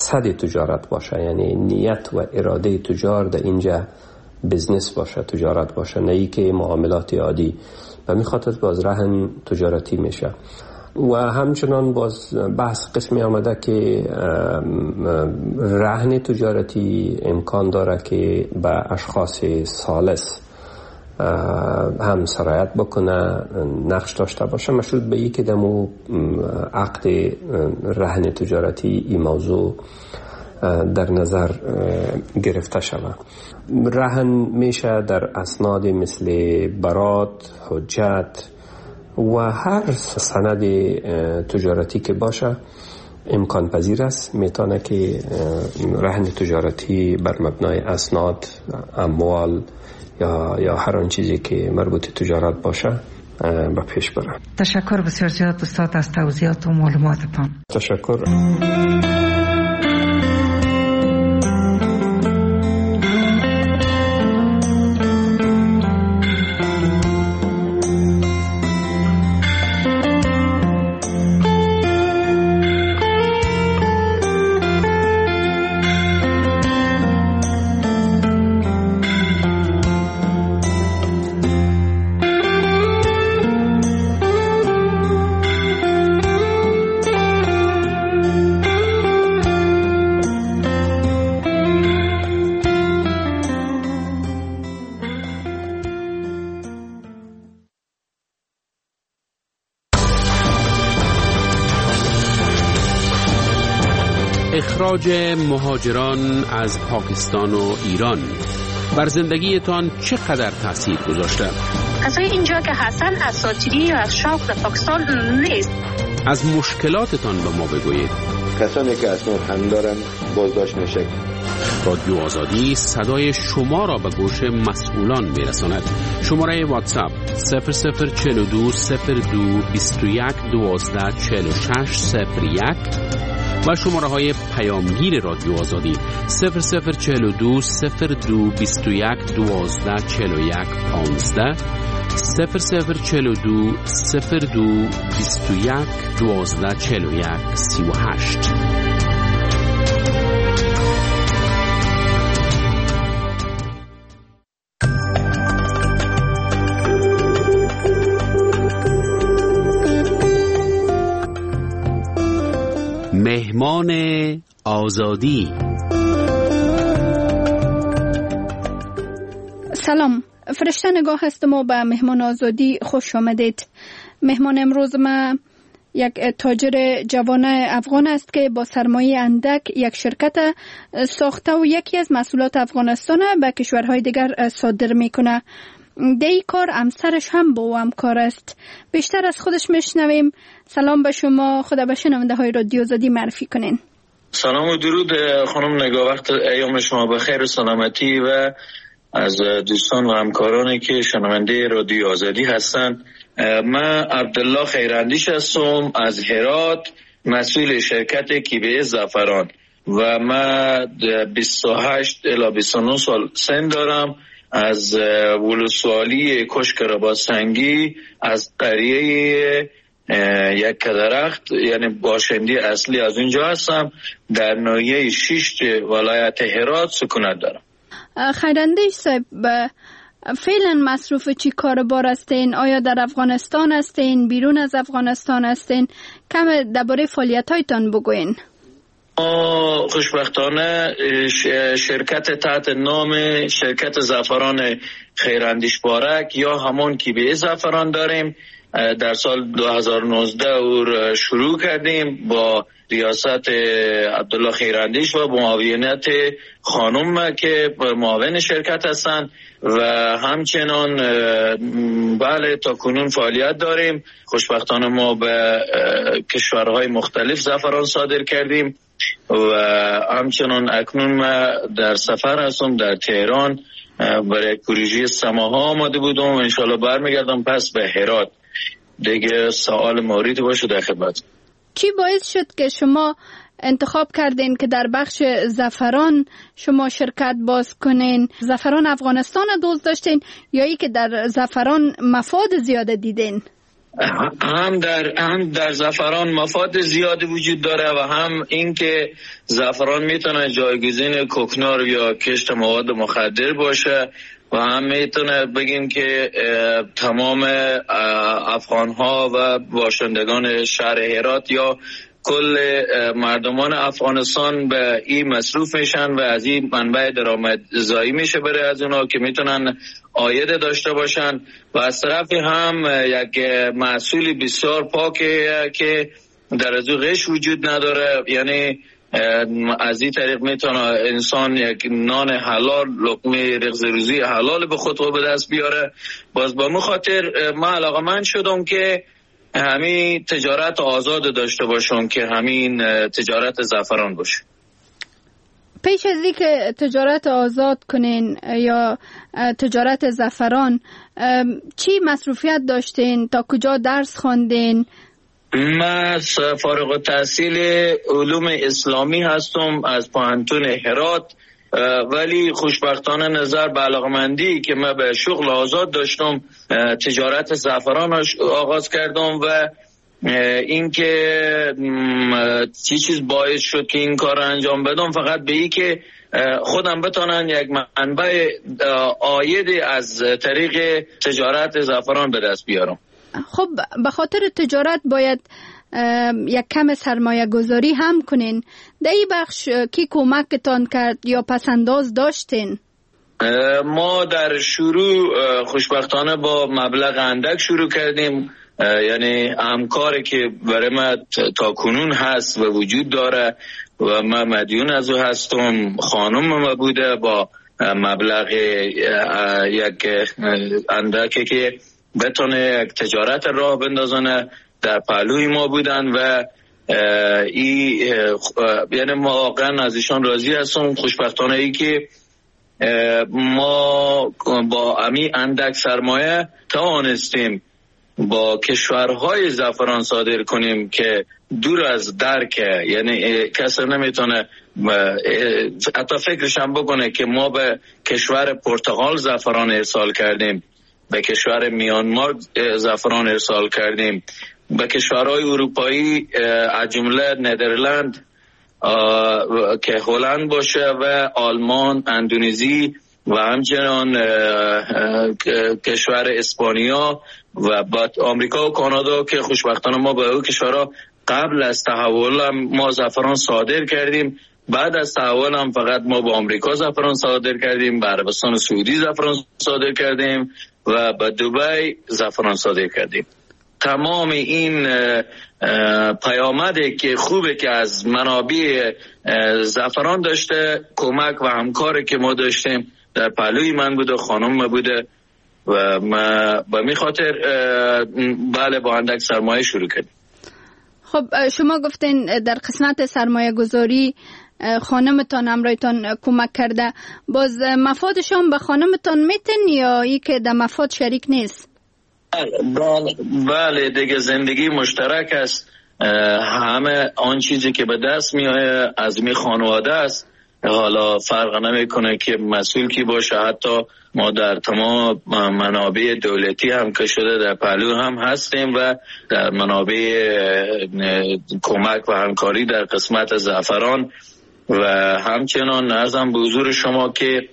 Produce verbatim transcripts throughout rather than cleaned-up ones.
مقصد تجارت باشه، یعنی نیت و اراده تجار در اینجا بزنس باشه، تجارت باشه، نه ای که معاملات عادی. و می خاطر باز رهن تجارتی میشه. و همچنان باز بحث قسمی آمده که رهن تجارتی امکان داره که به اشخاص ثالث هم سرایت بکنه، نقش داشته باشه، مشروط به این که دمو عقد رهن تجارتی این موضوع در نظر گرفته شود. رهن میشه در اسناد مثل برات، حجت و هر سند تجارتی که باشه امکان پذیر است. میتونه که رهن تجارتی بر مبنای اسناد، اموال یا یا هر آن چیزی که مربوط تجارت باشه به پیش بره. تشکر بسیار زیاد استاد از توضیحات و معلوماتتان. تشکر. اخراج مهاجران از پاکستان و ایران بر زندگیتان چقدر تاثیر گذاشته؟ از اینجا که حسن اساطیری و از شوق در پاکستان نیست. از مشکلاتتان به ما بگویید. کسانی که اسناد هم دارن بازداشت میشه. رادیو آزادی صدای شما را به گوش مسئولان میرساند. شماره واتساپ صفر صفر چهل و دو صفر دو بیست و یک دوازده چهل و شش صفر یک و شماره های پیامگیر رادیو آزادی صفر صفر چهل و دو صفر دو بیست و یک دوازده چهل و یک پانزده صفر صفر چهل و دو صفر دو بیست و یک دوازده چهل و یک سی و هشت. مهمان آزادی. سلام، فرشته نگاه هستم و به مهمان آزادی خوش آمدید. مهمان امروز ما یک تاجر جوان افغان است که با سرمایه اندک یک شرکت ساخته و یکی از محصولات افغانستان به کشورهای دیگر صادر میکنه. دی کار همسرش هم با او همکار است. بیشتر از خودش میشنویم. سلام به شما، خدا به شنونده های رادیو آزادی معرفی کنین. سلام و درود خانم نگاه، وقت ایام شما بخیر و سلامتی و از دوستان و همکارانی که شنونده رادیو آزادی هستند. من عبدالله خیراندیش هستم از هرات، مسئول شرکت کیبه زعفران و من بیست و هشت الی بیست و نه سال سن دارم. از ولسوالی کشک رباسنگی از قریه یک درخت، یعنی باشندی اصلی از اونجا هستم. در ناحیه شش ولایت هرات سکونت دارم. خیراندیش صاحب، فعلا مصروف چی کار بار هستین؟ آیا در افغانستان هستین؟ بیرون از افغانستان هستین؟ کم درباره فعالیت‌هایتان بگوین. خوشبختانه شرکت تحت نام شرکت زعفران خیراندیش بارک یا همون کیبه زعفران داریم. در سال دو هزار و نوزده او شروع کردیم با ریاست عبدالله خیراندیش و معاونت خانم که معاون شرکت هستند و همچنان بله تا کنون فعالیت داریم. خوشبختانه ما به کشورهای مختلف زعفران صادر کردیم و همچنان اکنون ما در سفر هستم در تهران برای پروژه سماها آماده بودم و انشالله برمیگردم پس به هرات. دیگه سوال موردی باشه در خدمت. چی باعث شد که شما انتخاب کردین که در بخش زعفران شما شرکت باز کنین؟ زعفران افغانستان دوست داشتین یا ای که در زعفران مفاد زیاده دیدین؟ هم در هم در زعفران مفاد زیادی وجود داره و هم اینکه زعفران میتونه جایگزین کوکنار یا کشت مواد مخدر باشه و هم میتونه بگیم که تمام افغان ها و باشندگان شهر هرات یا کل مردمان افغانستان به این مصروف میشن و از این منبع درآمدزایی میشه برای از اونا که میتونن عاید داشته باشن و از طرفی هم یک محصول بسیار پاکه که در از غش وجود نداره، یعنی از این طریق میتونه انسان یک نان حلال، لقمه رغز روزی حلال به خود رو به دست بیاره. باز با مو خاطر من علاقه‌مند شدم که همین تجارت آزاد داشته باشم که همین تجارت زعفران باشه. پیش از این که تجارت آزاد کنین یا تجارت زعفران چی مصروفیت داشتین؟ تا کجا درس خواندین؟ من فارغ التحصیل علوم اسلامی هستم از پوهنتون هرات، ولی خوشبختانه نظر به علاقمندی که من به شغل آزاد داشتم تجارت زعفران آغاز کردم و این که چی چیز باعث شد که این کار انجام بدم فقط به این که خودم بتونن یک منبع عاید از طریق تجارت زعفران به دست بیارم. خب به خاطر تجارت باید یک کم سرمایه گذاری هم کنین. در این بخش کی کمکتان کرد یا پسنداز داشتین؟ ما در شروع خوشبختانه با مبلغ اندک شروع کردیم، یعنی همکاری که برای ما تا کنون هست و وجود داره و من مدیون از او هستم، خانم ما بوده با مبلغ یک اندکی که بتونه یک تجارت راه بندازنه در پهلوی ما بودن و ای یعنی ما واقعا از ایشان راضی هستم. خوشبختانه ای که ما با امی اندک سرمایه توانستیم با کشورهای زعفران صادر کنیم که دور از درکه، یعنی کسی نمیتونه حتی فکرش هم بکنه که ما به کشور پرتغال زعفران ارسال کردیم، به کشور میانمار زعفران ارسال کردیم، به کشورهای اروپایی از جمله ندرلند که هلند باشه و آلمان، اندونزی و همچنان کشور اسپانیا و بعد آمریکا و کانادا که خوشبختانه ما به اون کشورها قبل از تحول هم ما زعفران صادر کردیم. بعد از تحول هم فقط ما با آمریکا زعفران صادر کردیم، به عربستان سعودی زعفران صادر کردیم و به دبی زعفران صادر کردیم. تمام این پیامده که خوبه که از منابع زعفران داشته، کمک و همکاری که ما داشتیم در پهلوی من بوده، خانم ما بوده و ما به می خاطر بله با اندک سرمایه شروع کردیم. خب شما گفتین در قسمت سرمایه گذاری خانمتان همراهتان کمک کرده، باز مفادشان به خانمتان میتن یا ای که در مفاد شریک نیست؟ بله بله دیگه زندگی مشترک است، همه آن چیزی که به دست میاد از می خانواده است، حالا فرق نمیکنه که مسئول کی باشه. حتی ما در تمام منابع دولتی هم که شده در پهلو هم هستیم و در منابع کمک و همکاری در قسمت زعفران و همچنان عرضم به حضور شما که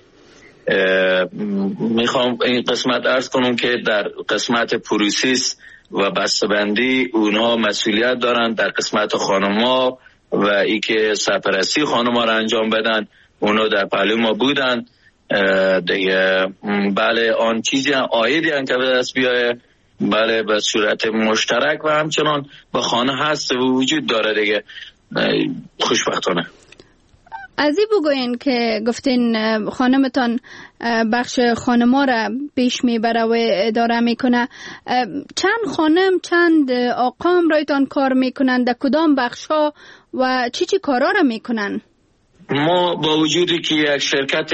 میخوام این قسمت عرض کنم که در قسمت پروسیس و بسته‌بندی اونها مسئولیت دارن، در قسمت خانم‌ها و ای که سرپرستی خانم‌ها را انجام بدن اونها در پهلو ما بودن دیگه. بله آن چیزی عایدی هم که به دست بیایه بله به صورت مشترک و همچنان به خانه هست و وجود داره دیگه. خوشبختانه از این بگوین که گفتین خانمتان بخش خانما را پیش میبره و اداره میکنه، چند خانم چند آقا هم رایتان کار میکنن، در کدام بخش ها و چی چی کارا را میکنن؟ ما با وجودی که یک شرکت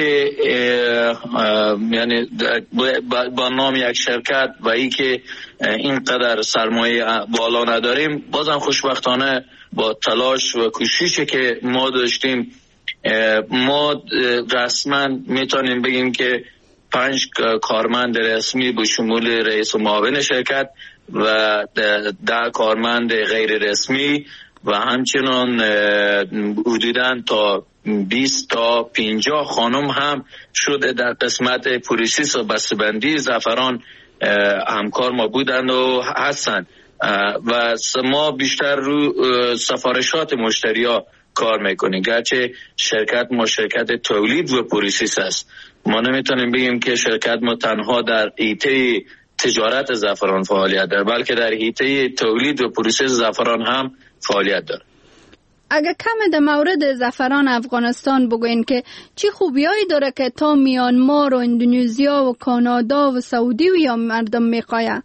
یعنی با نام یک شرکت و ای که اینقدر سرمایه بالا نداریم، بازم خوشبختانه با تلاش و کوششی که ما داشتیم ما رسما میتونیم بگیم که پنج کارمند رسمی به شمول رئیس و معاون شرکت و ده کارمند غیر رسمی و همچنان حدوداً تا بیست تا پنجاه خانم هم شده در قسمت پروسس و بسته‌بندی زعفران همکار ما بودند و هستند و ما بیشتر رو سفارشات مشتری‌ها کار میکنیم، گرچه شرکت ما شرکت تولید و پروسس است. ما نمیتونیم بگیم که شرکت ما تنها در حیطه تجارت زعفران فعالیت داره، بلکه در حیطه تولید و پروسس زعفران هم فعالیت داره. اگر کم در مورد زعفران افغانستان بگوین که چی خوبیایی داره که تا میانمار و اندونزیا و کانادا و سعودی و یا مردم میخواه؟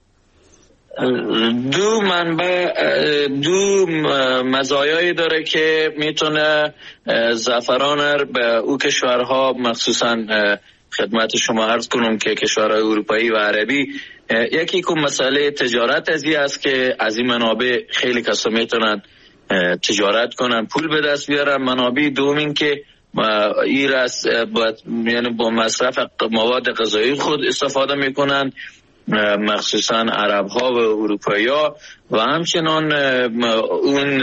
دو منبع دو مزایایی داره که میتونه زعفران رو به او کشورها، مخصوصا خدمت شما عرض کنم که کشورهای اروپایی و عربی، یکی که مسئله تجارت ازی است که از این منابع خیلی کسا میتونن تجارت کنن، پول به دست بیارن. منابع دوم که این رس با یعنی با مصرف مواد غذایی خود استفاده میکنن، مخصوصا عرب ها و اروپایی ها، و همچنان اون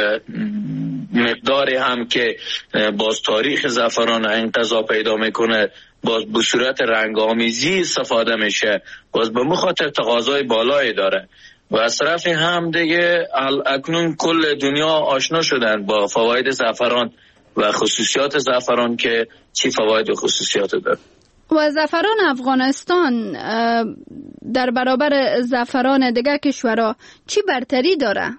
مقداری هم که باز تاریخ زعفران انقضا پیدا میکنه باز به صورت رنگامیزی استفاده میشه، باز به مخاطر تقاضای بالایی داره و از طرف هم دیگه اکنون کل دنیا آشنا شدن با فواید زعفران و خصوصیات زعفران که چی فواید و خصوصیات داره. و زعفران افغانستان در برابر زعفران دیگر کشورها چی برتری داره؟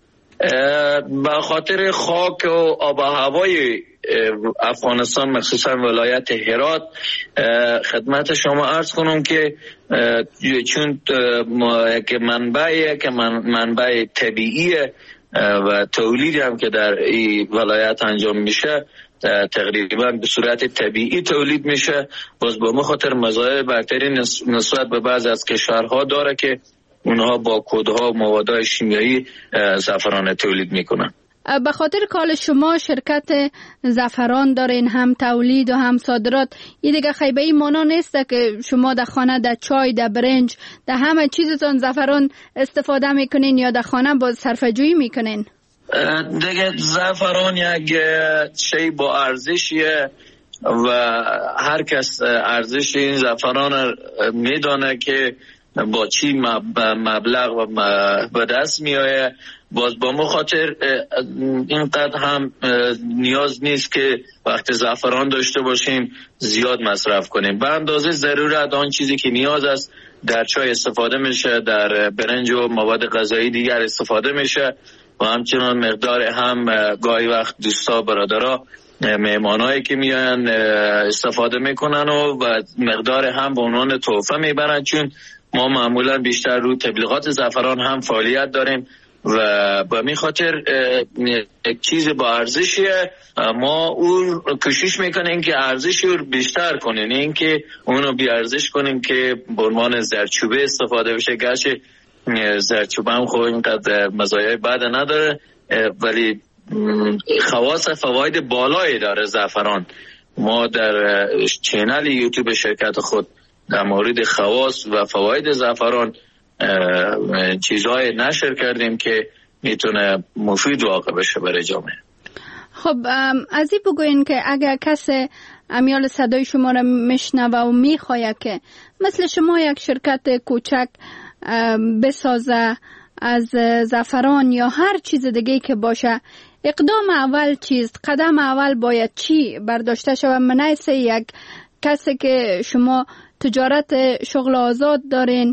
به خاطر خاک و آب و هوای افغانستان، مخصوصا ولایت هرات، خدمت شما عرض کنم که چون که منبعی که منبع طبیعیه و تولیدی هم که در این ولایت انجام میشه تقریبا به صورت طبیعی تولید میشه، باز با مخاطر مزایای برتری نسبت به بعض از کشورها داره که اونها با کودها و موادهای شیمیایی زعفران تولید میکنن. به خاطر کال شما شرکت زعفران دارین، هم تولید و هم صادرات، این دیگه خیبه ای مانا نیسته که شما در خانه در چای، در برنج، در همه چیزتان زعفران استفاده میکنین یا در خانه باز صرفه‌جویی میکنین؟ دیگه زعفران یک شی با ارزشیه و هر کس ارزش این زعفران میدانه که با چی مبلغ و به دست میآید. باز با مخاطر اینقدر هم نیاز نیست که وقت زعفران داشته باشیم زیاد مصرف کنیم، به اندازه ضرورت آن چیزی که نیاز است در چای استفاده میشه، در برنج و مواد غذایی دیگر استفاده میشه و همچنان مقدار هم گاهی وقت دوستا برادرها مهمانایی که میان استفاده میکنن و مقدار هم به عنوان تحفه میبرن، چون ما معمولا بیشتر رو تبلیغات زعفران هم فعالیت داریم و به می خاطر یک چیز با ارزشیه. ما اون کوشش میکنیم که ارزشی رو بیشتر کنیم، این که اونو بی ارزش کنیم که به عنوان زردچوبه استفاده بشه، گرچه زردچوبه هم خب اینقدر مزایای بد نداره ولی خواص فواید بالایی داره زعفران. ما در چینل یوتیوب شرکت خود در مورد خواص و فواید زعفران چیزهای نشر کردیم که میتونه مفید واقع بشه برای جامعه. خب از این بگوین که اگر کسی امیال صدای شما را میشنوه و میخواه که مثل شما یک شرکت کوچک بسازه از زعفران یا هر چیز دیگه که باشه، اقدام اول چیست؟ قدم اول باید چی برداشته شود؟ منیسه یک کسی که شما تجارت شغل آزاد دارین،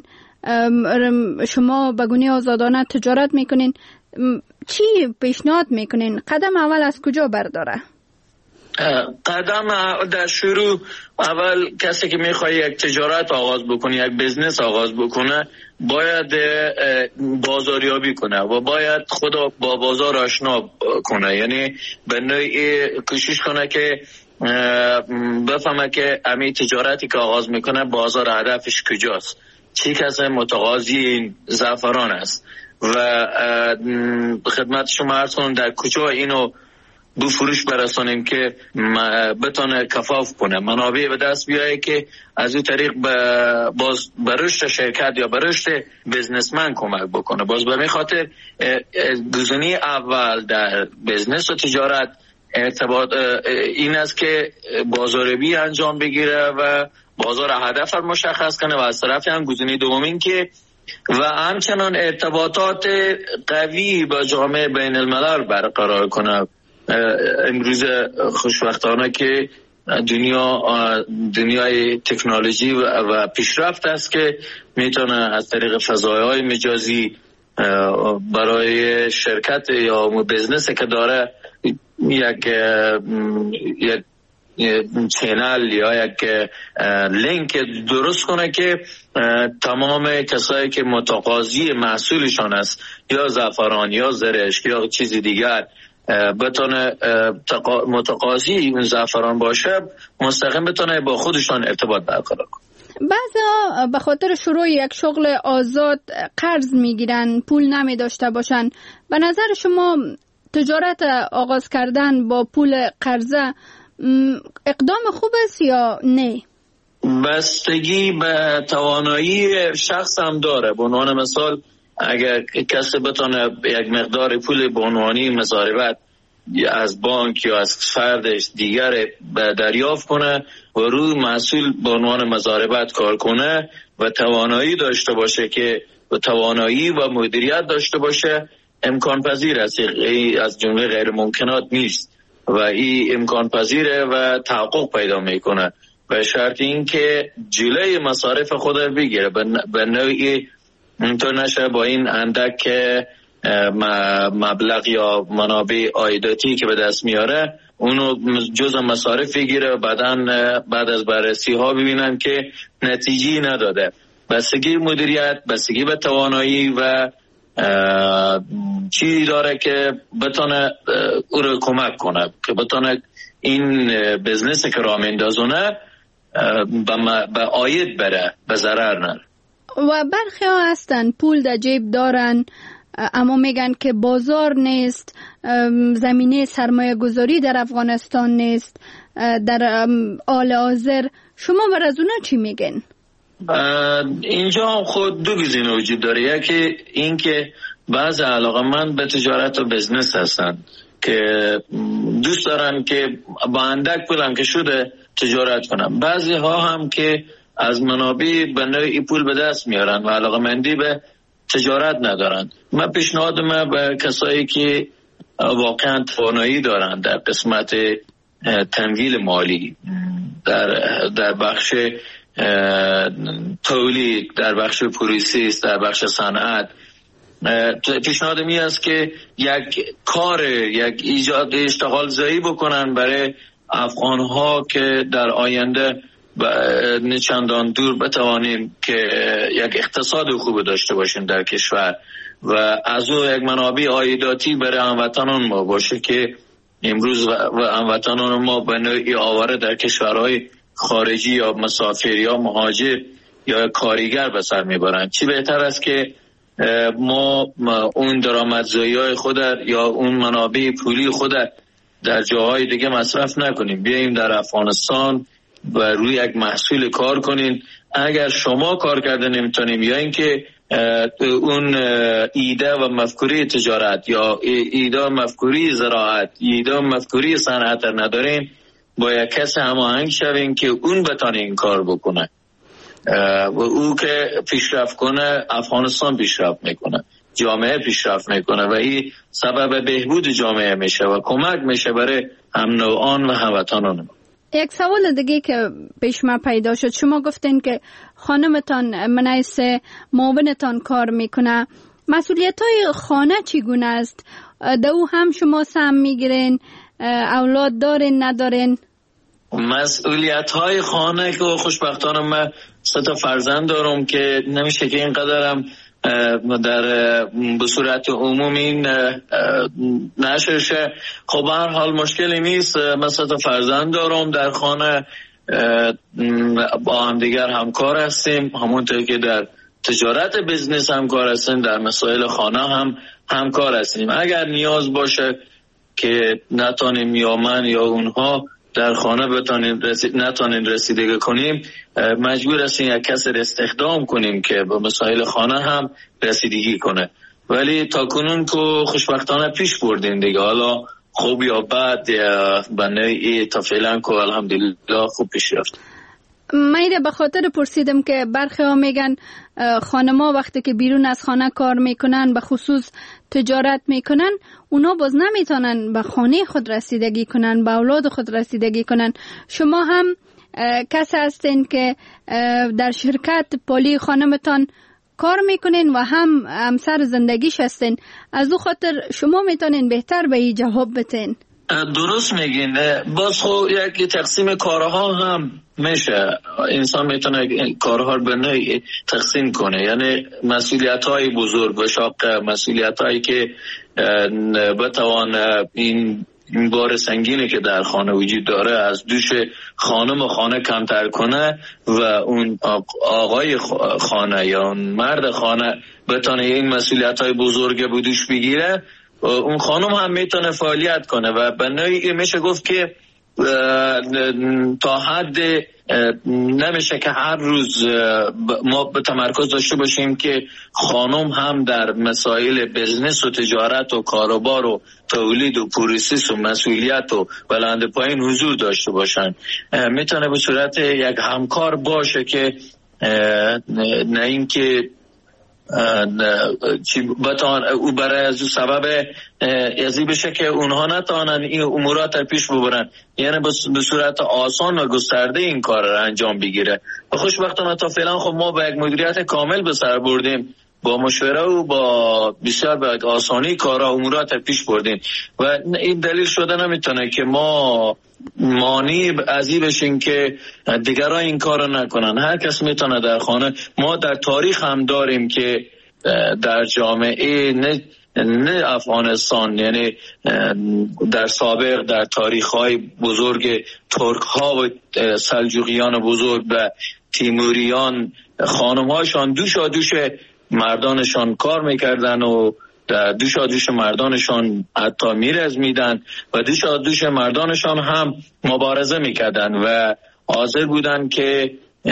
شما بگونی آزادانه تجارت میکنین، چی پیشنهاد میکنین؟ قدم اول از کجا برداره؟ قدم در شروع اول کسی که میخواد یک تجارت آغاز بکنه، یک بزنس آغاز بکنه، باید بازاریابی کنه و باید خدا با بازار آشنا کنه، یعنی به نوعی کوشش کنه که بفهمه که امی تجارتی که آغاز میکنه بازار هدفش کجاست، چی کسی متقاضی این زعفران است و خدمت شما عرض کنم در کجا اینو به فروش برسانیم که بتونه کفاف کنه، منابع به دست بیاره که از این طریق باز به رشد شرکت یا به رشد بزنسمن کمک بکنه. باز به خاطر گزینه اول در بزنس و تجارت ارتباط این است که بازاریابی انجام بگیره و بازار هدف رو مشخص کنه و از طرف هم گزینه دومین که و همچنان ارتباطات قوی با جامعه بین الملل برقرار کنه. امروز خوشبختانه که دنیا دنیای تکنولوژی و پیشرفت است که میتونه از طریق فضایهای مجازی برای شرکت یا بزنسی که داره یک یک چینل یا یک لینک درست کنه که تمام کسایی که متقاضی محصولشان است یا زعفران یا زرشک یا چیزی دیگر بتونه متقاضی این زعفران باشه، مستقیم بتونه با خودشان ارتباط برقرار کنه. بعضا به خاطر شروع یک شغل آزاد قرض میگیرن، پول نمی داشته باشن. به نظر شما تجارت آغاز کردن با پول قرضه اقدام خوب است یا نه؟ بستگی به توانایی شخص هم داره. به عنوان مثال اگر کسی بتونه یک مقدار پول به عنوانی مضاربت از بانک یا از فردش دیگر دریافت کنه و روی محصول به عنوان مضاربت کار کنه و توانایی داشته باشه که و توانایی و مدیریت داشته باشه، امکان پذیر است. این از جمله غیر ممکنات نیست و این امکان پذیره و تحقق پیدا میکنه به شرط این که جلوی مصارف خود رو بگیره، به نوعی اینطور نشه با این اندک مبلغ یا منابع عایداتی که به دست میاره اونو جزء مصارف بگیره و بعداً بعد از بررسی ها ببینن که نتیجه نداده. بستگی مدیریت، بستگی به توانایی و چی داره که بتونه او رو کمک کنه که بتونه این بزنس که راه میندازونه به عاید بره، به ضرر نره. و برخی ها هستن پول در جیب دارن اما میگن که بازار نیست، زمینه سرمایه گذاری در افغانستان نیست در حال حاضر. شما بر از اونا چی میگن؟ اینجا خود دو گزینه وجود داره. یکی این که بعض علاقه‌مند به تجارت و بزنس هستن که دوست دارن که با اندک پول هم که شده تجارت کنن. بعضی ها هم که از منابع به نوعی پول به دست میارن و علاقه‌مندی به تجارت ندارن. من پیشنهاد من به کسایی که واقعا توانایی دارن در قسمت تمویل مالی در در بخش تولید، در بخش پروسس، در بخش صنعت، پیشنهاد می است که یک کار یک ایجاد اشتغال زایی بکنن برای افغان ها که در آینده نه چندان دور بتوانیم که یک اقتصاد خوب داشته باشیم در کشور و از او یک منابع عایداتی برای هموطنان ما باشه که امروز و هموطنان ما به نوعی آواره در کشورهای خارجی یا مسافر یا مهاجر یا کارگر به سر میبرند. چی بهتر است که ما اون درآمدزایی خود یا اون منابع پولی خود در جاهای دیگه مصرف نکنیم، بیاییم در افغانستان و روی یک محصول کار کنین. اگر شما کار کرده نمیتونیم یا اینکه اون ایده و مفکوری تجارت یا ایده و مفکوری زراعت، ایده و مفکوری صنعت نداریم، با یک کس هماهنگ شویم که اون بتونه این کار بکنه و او که پیشرفت کنه افغانستان پیشرفت میکنه، جامعه پیشرفت میکنه و این سبب بهبود جامعه میشه و کمک میشه برای هم نوعان و هموطنان. یک سوال دیگه که پیش من پیدا شد، شما گفتین که خانمتان منعیس معاونتان کار میکنه، مسئولیت های خانه چگونه است؟ در او هم شما سهم میگیرین؟ اولاد دارین ندارین؟ مسئولیت های خانه که خوشبختانه من سه تا فرزند دارم که نمیشه که این قدرم در به صورت عمومی نشرشه. خب هر حال مشکلی نیست. من سه تا فرزند دارم در خانه، با هم دیگر همکار هستیم، همونطور که در تجارت بزنس همکار هستیم، در مسائل خانه هم همکار هستیم. اگر نیاز باشه که نتانیم یا من یا اونها در خانه بتانیم رسید نتانیم رسیدگی کنیم، مجبور هستیم یک کس را استخدام کنیم که به مسائل خانه هم رسیدگی کنه. ولی تا کنون که خوشبختانه پیش بردیم دیگه، حالا خوب یا بد به نوعی تا فعلا که الحمدلله خوب پیش رفت. من به خاطر پرسیدم که برخی ها میگن خانما وقتی که بیرون از خانه کار میکنن، به خصوص تجارت میکنن، اونا باز نمیتونن به خانه خود رسیدگی کنن، به اولاد خود رسیدگی کنن. شما هم کسی هستین که در شرکت پالی خانمتان کار میکنین و هم همسر زندگیش هستین، از او خاطر شما میتونین بهتر به این جواب بتین. درست میگین. باز خب یک تقسیم کارها هم میشه، انسان میتونه کارها رو به نوعی تقسیم کنه، یعنی مسئولیت های بزرگ و شاق، مسئولیت هایی که بتوان این این بار سنگینی که در خانه وجود داره از دوش خانم و خانه کمتر کنه و اون آقای خانه یا اون مرد خانه بتونه این مسئولیت های بزرگ بودوش بگیره، اون خانم هم میتونه فعالیت کنه و به نوعی میشه گفت که تا حد نمیشه که هر روز ما به تمرکز داشته باشیم که خانم هم در مسائل بزنس و تجارت و کاروبار و تولید و پروسس و مسئولیت و بلند پایین حضور داشته باشن. میتونه به صورت یک همکار باشه که نه این که چی بتان او برای از سبب ازی بشه که اونها نتانن این امورات پیش ببرن، یعنی به صورت آسان و گسترده این کار را انجام بگیره. و خوشبختانه تا فعلا خب ما با یک مدیریت کامل به سر بردیم، با مشوره و با بسیار به آسانی کارا امورات پیش بردیم و این دلیل شده نمیتونه که ما مانی ازی بشین که دیگران این کارو نکنن. هر کس میتونه در خانه. ما در تاریخ هم داریم که در جامعه نه نه افغانستان، یعنی در سابق در تاریخ‌های بزرگ ترک‌ها و سلجوقیان بزرگ و تیموریان، خانم‌هاشان دوشا دوش مردانشان کار میکردن و در دوشا دوش مردانشان حتی میرز میدن و دوشا دوش مردانشان هم مبارزه میکردن و حاضر بودن که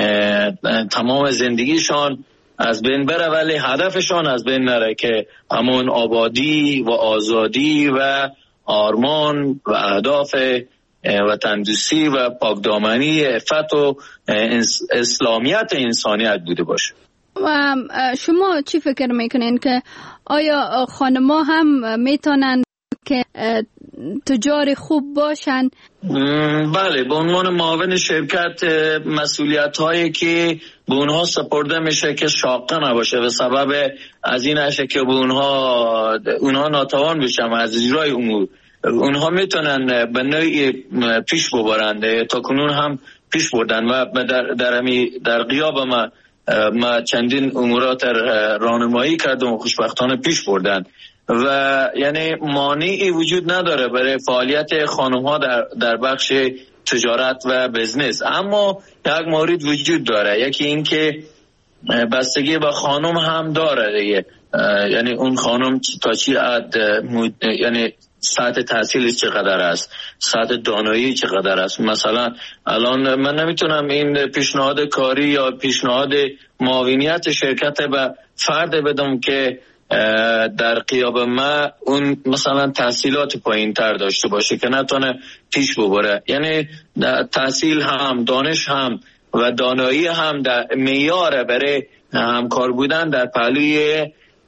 تمام زندگیشان از بین بره ولی هدفشان از بین نره، که همون آبادی و آزادی و آرمان و اهداف و تندرستی و پاکدامنی عفت و اسلامیت انسانیت بوده باشه. و شما چی فکر میکنین که آیا خانم‌ها هم میتونن که تجار خوب باشن؟ بله، به عنوان معاون شرکت مسئولیت هایی که به اونها سپرده میشه که شاقه نباشه و سبب از این هشه که به اونها اونها ناتوان بشن از اجرای امور، اونها میتونن به نوعی پیش ببرند. تا کنون هم پیش بردن و در در, در غیاب ما ما چندین امورات راهنمایی کردم و خوشبختانه پیش بردن و یعنی مانعی وجود نداره برای فعالیت خانم ها در در بخش تجارت و بزنس. اما یک مورد وجود داره، یکی این که بستگی به خانم هم داره دیگه، یعنی اون خانم تا چی حد یعنی سطح تحصیل چقدر است، سطح دانایی چقدر است. مثلا الان من نمیتونم این پیشنهاد کاری یا پیشنهاد معاونیت شرکت به فرد بدم که در قیاب ما اون مثلا تحصیلات پایین تر داشته باشه که نتونه پیش ببره. یعنی تحصیل هم دانش هم و دانایی هم در معیار برای همکار بودن در پهلوی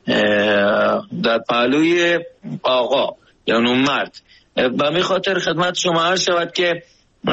در پهلوی آقا یا اون مرد. به می خاطر خدمت شما عرض شود که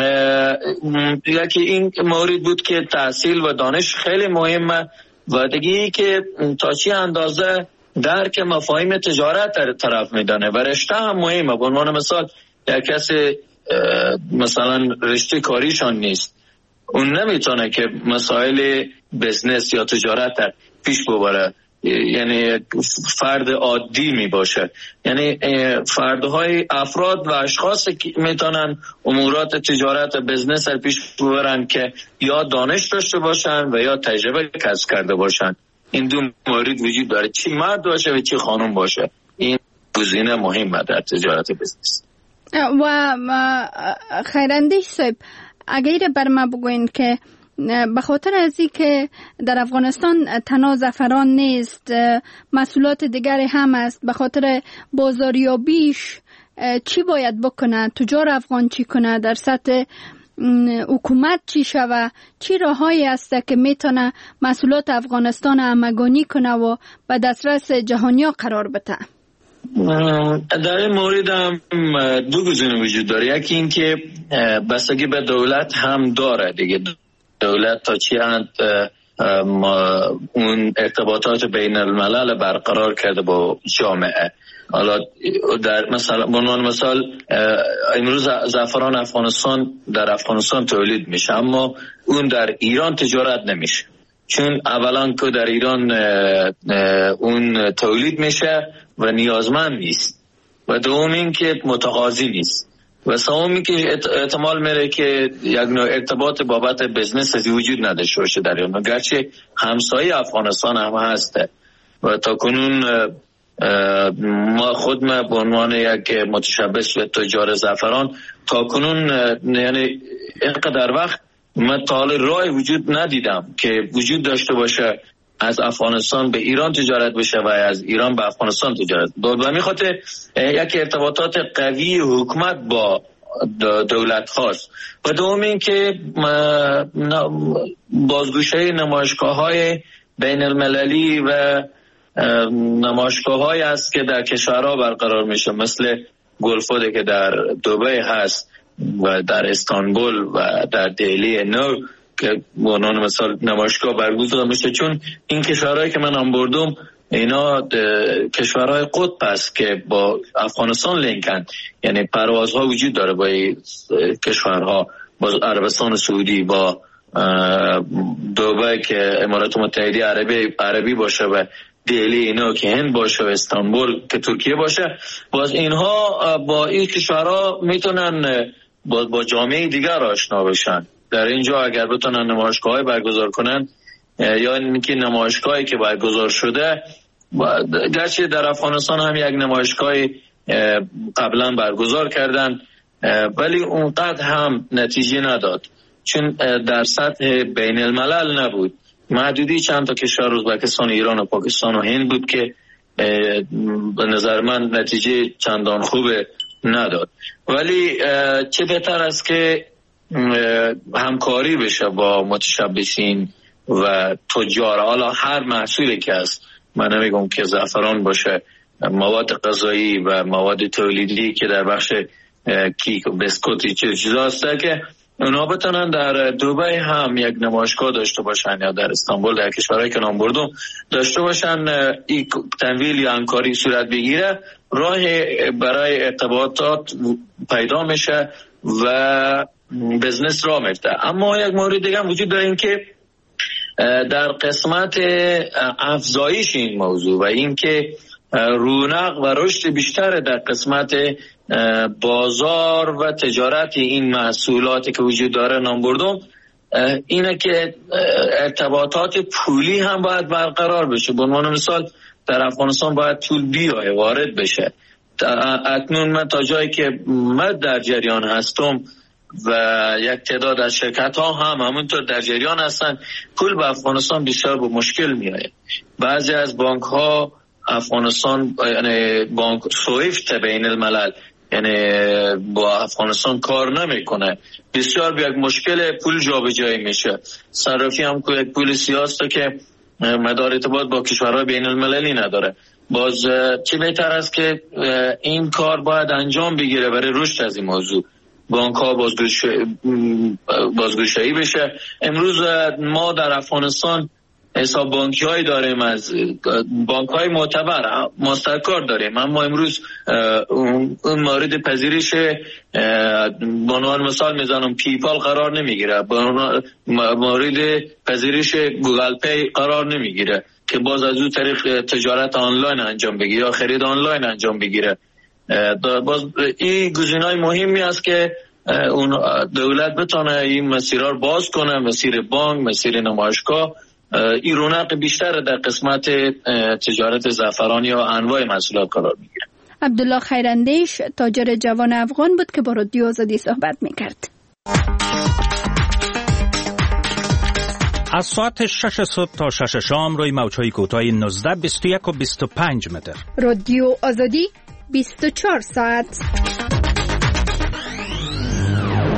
یکی این مورد بود که تحصیل و دانش خیلی مهمه و دیگه که تا چی اندازه درک مفاهیم تجارت طرف میدانه و رشته هم مهمه. به عنوان مثال یک کسی مثلا رشته کاریشان نیست، اون نمیتونه که مسائل بزنس یا تجارت پیش ببره، یعنی فرد عادی می باشه. یعنی فردهای افراد و اشخاص که میتونن امورات تجارت و بزنس رو پیش ببرن که یا دانش داشته باشن و یا تجربه کسب کرده باشن. این دو مورد وجود داره، چی مرد باشه و چی خانم باشه. این گزینه مهمه در تجارت بزنس. و خیراندیش صاحب اگر بر ما بگوین که به خاطر از این که در افغانستان تنها زعفران نیست، محصولات دیگری هم است، به خاطر بازاریابیش چی باید بکنه؟ تجار افغان چی کنه؟ در سطح حکومت چی شوه؟ چی راههایی است که میتونه محصولات افغانستان همگانی کنه و به دسترس جهانیا قرار بده؟ در این مورد هم دو گزینه وجود داره. یکی این که بستگی به دولت هم داره دیگه. دولت تا چی اند اون ارتباطات بین الملل برقرار کرده با جامعه. حالا در مثلا به عنوان مثال امروز زعفران افغانستان در افغانستان تولید میشه، اما اون در ایران تجارت نمیشه، چون اولا که در ایران اون تولید میشه و نیازمند نیست، و دوم این که متقاضی نیست، و سوم این که احتمال میره که یک نوع ارتباط بابت بزنس از وجود نداشته باشه در ایران، گرچه همسایه افغانستان هم هسته. و تا کنون ما خود ما به عنوان یک متشبث و تجار زعفران تا کنون یعنی اینقدر وقت من تا حال راه وجود ندیدم که وجود داشته باشه از افغانستان به ایران تجارت بشه و از ایران به افغانستان تجارت. به می خاطر یک ارتباطات قوی حکومت با دولت خاص، و دوم این که بازگوشه نمایشگاه های بین المللی و نمایشگاه های است که در کشورها برقرار میشه، مثل گلفود که در دبی هست و در استانبول و در دهلی نو که به عنوان مثال نمایشگاه برگزار میشه، چون این کشورهایی که من هم بردم اینا کشورهای قطب است که با افغانستان لینکن، یعنی پروازها وجود داره با کشورها، با عربستان سعودی، با دبی که امارات متحده عربی عربی باشه و دهلی اینا که هند باشه و استانبول که ترکیه باشه. باز اینها با این کشورها میتونن با, با جامعه دیگر آشنا بشن. در اینجا اگر بتونن نمایشگاه‌های برگزار کنن یا اینکه نمایشگاهی که برگزار شده، گرچه در افغانستان هم یک نمایشگاهی قبلا برگزار کردن ولی اونقدر هم نتیجه نداد، چون در سطح بین الملل نبود، محدودی چند تا کشور ازبکستان، ایران و پاکستان و هند بود که به نظر من نتیجه چندان خوب نداد. ولی چه بهتر است که همکاری بشه با متشبثین و تجار، حالا هر محصولی که هست، من نمیگم که زعفران باشه، مواد غذایی و مواد تولیدی که در بخش کیک و بسکوت چه چیزا هست که اونا بتونن در دبی هم یک نمایشگاه داشته باشن یا در استانبول، در کشورهایی که نام بردم داشته باشن، این تمویل یا همکاری صورت بگیره، راه برای ارتباطات پیدا میشه و بزنس را میفته. اما یک مورد دیگه وجود داره، این که در قسمت افزایش این موضوع و این که رونق و رشد بیشتر در قسمت بازار و تجارت این محصولاتی که وجود داره نام بردم، اینه که ارتباطات پولی هم باید برقرار بشه. به عنوان مثال در افغانستان باید پول بیایه، وارد بشه. اکنون من تا جایی که من در جریان هستم و یک تعداد از شرکت ها هم همونطور در جریان هستن، پول به افغانستان بسیار به مشکل میاد. بعضی از بانک ها افغانستان، یعنی بانک سویفت بین الملل، یعنی با افغانستان کار نمیکنه، بسیار به یک مشکل پول جابجایی میشه. صرافی هم که یک پول سیاسته که مدار ارتباط با کشورهای بین المللی نداره. باز چه بهتر است که این کار باید انجام بگیره برای رشد از این موضوع، بانک ها بازگشایی بشه. امروز ما در افغانستان حساب بانکی هایی داریم، از بانک های معتبر ماسترکارد داریم، اما امروز اون مورد پذیرش به عنوان مثال میزنم پیپال قرار نمیگیره، مورد پذیرش گوگل پی قرار نمیگیره که باز از اون طریق تجارت آنلاین انجام بگیره یا خرید آنلاین انجام بگیره. باز این گزینه‌های مهمی است که اون دولت بتونه این مسیرها رو باز کنه، مسیر بانک، مسیر نمایشگاه، این رونق بیشتر در قسمت تجارت زعفران یا انواع محصولات قرار میگیره. عبدالله خیراندیش تاجر جوان افغان بود که با رادیو آزادی صحبت میکرد. از ساعت شش صبح تا شش شام روی موج‌های کوتاه نوزده، بیست و یک و بیست و پنج متر. رادیو آزادی بیست و چهار ساعت.